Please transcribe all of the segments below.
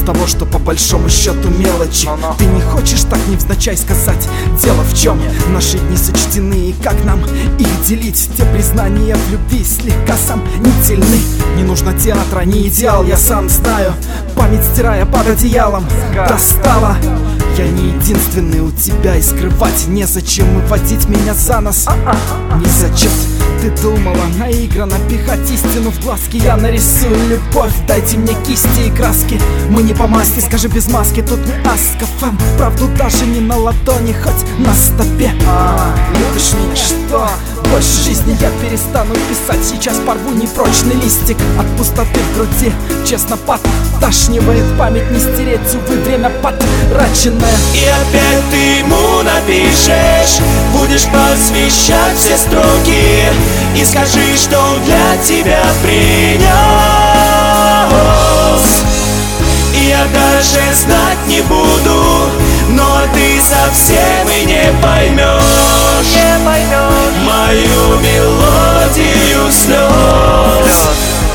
того, что по большому счету мелочи. Ты не хочешь так невзначай сказать, дело в чем? Наши дни сочтены, и как нам их делить? Те признания в любви слегка сомнительны. Не нужно театра, не идеал, я сам знаю. Память стирая под одеялом достала. Я не единственный у тебя, и скрывать незачем, и водить меня за нос незачем. Ты думала наигранно пихать истину в глазки. Я нарисую любовь, дайте мне кисти и краски. Мы не по масти, скажи без маски, тут не Аскофэм. Правду даже не на ладони, хоть на стопе. Любишь меня, что? Больше жизни я перестану писать. Сейчас порву непрочный листик от пустоты в груди. Честно, подташнивает, память не стереть, увы, время потраченное. И опять ты ему напишешь, будешь посвящать все строки, и скажи, что он для тебя принес. И я даже знать не буду, но ты совсем и не поймешь мою мелодию слез.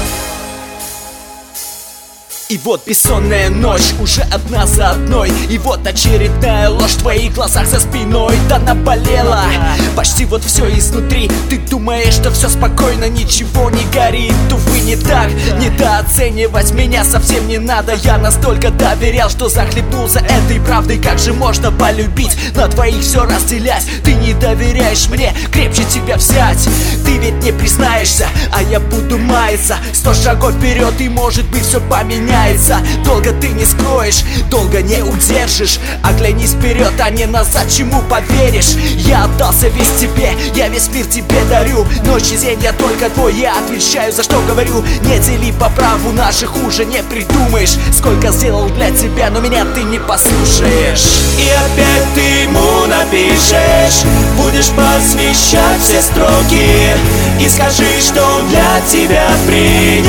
И вот бессонная ночь, уже одна за одной. И вот очередная ложь в твоих глазах за спиной. Да наболела почти вот все изнутри. Ты думаешь, что все спокойно, ничего не горит. Увы, не так, недооценивать меня совсем не надо. Я настолько доверял, что захлебнулся этой правдой. Как же можно полюбить, на двоих все разделять? Ты не доверяешь мне, крепче тебя взять. Ты ведь не признаешься, а я буду маяться. 100 шагов вперед, и может быть все поменяется. Долго ты не скроешь, долго не удержишь. Оглянись вперед, а не назад, чему поверишь? Я отдался весь тебе, я весь мир тебе дарю. Ночь и день я только твой, я отвечаю, за что говорю. Не дели по праву, наших уже не придумаешь. Сколько сделал для тебя, но меня ты не послушаешь. И опять ты ему напишешь, будешь посвящать все строки, и скажи, что он для тебя принес.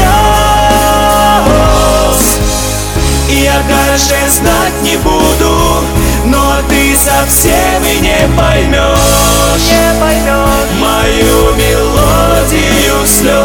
И я даже знать не буду, но ты совсем и не поймешь мою мелодию слез.